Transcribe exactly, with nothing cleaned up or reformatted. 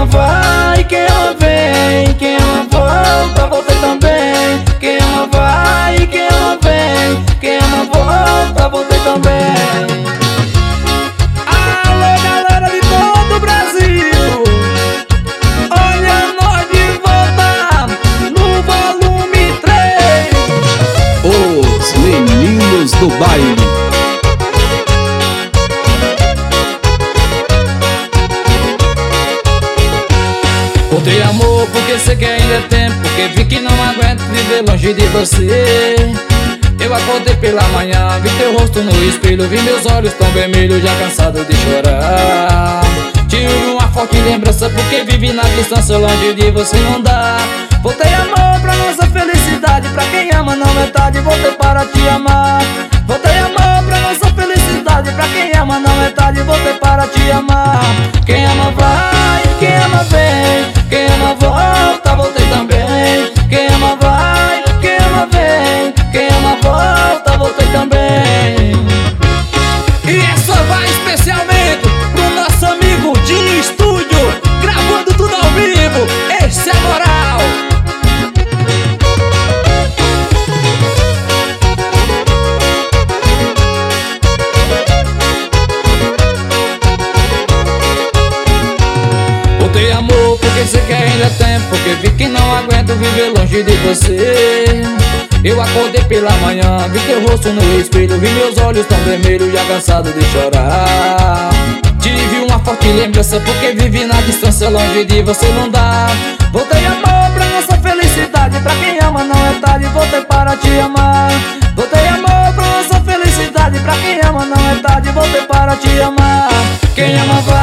ama vai, quem ama vem, quem ama volta, voltei também. Quem ama vai, quem ama vem, quem ama volta, voltei também. Alô galera de todo o Brasil, olha nós de volta no volume três. Os meninos do baile. Voltei amor porque sei que ainda é tempo, porque vi que não aguento viver longe de você. Eu acordei pela manhã, vi teu rosto no espelho, vi meus olhos tão vermelhos, já cansado de chorar. Tive uma forte lembrança porque vivi na distância, longe de você não dá. Voltei amor pra nossa felicidade, pra quem ama não é tarde, voltei para te amar. Voltei amor pra nossa felicidade, pra quem ama não é tarde, voltei para te amar. Quem ama vai, quem ama vem, quem ama volta, voltei também. Quem ama vai, quem ama vem, quem ama volta, voltei também. E essa vai especialmente pro nosso amigo de estúdio, gravando tudo ao vivo. Esse é moral. Voltei amor porque sei que ainda é tempo, porque vi que não aguento viver longe de você. Eu acordei pela manhã, vi teu rosto no espelho, vi meus olhos tão vermelhos, já cansado de chorar. Tive uma forte lembrança porque vivi na distância, longe de você não dá. Voltei amor pra nossa felicidade, pra quem ama não é tarde, voltei para te amar. Voltei amor pra nossa felicidade, pra quem ama não é tarde, voltei para te amar. Quem ama vai,